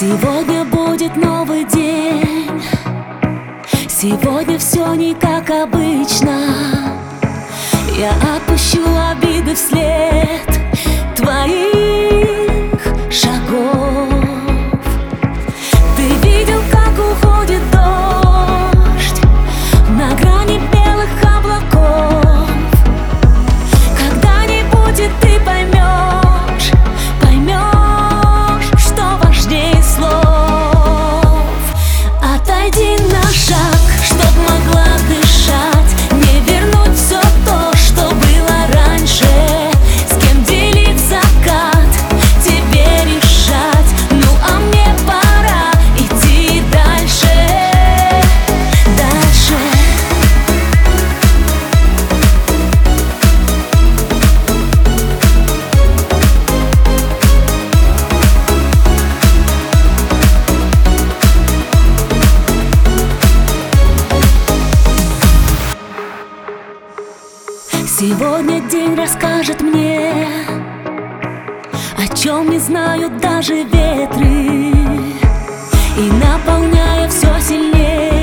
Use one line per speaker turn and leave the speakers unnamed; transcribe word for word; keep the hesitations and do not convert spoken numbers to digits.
Сегодня будет новый день. Сегодня все не как обычно. Я отпущу обиды вслед твоих шагов. Ты видел, как уходит дождь на грани белых облаков. Когда-нибудь и ты поймешь, поймешь, что важнее слов. Отойди на шаг, чтоб могла дышать, не вернуть все то, что было раньше. С кем делить закат, тебе решать. Ну а мне пора идти дальше, дальше. Сегодня день расскажет мне, о чем не знают даже ветры, и наполняя все сильнее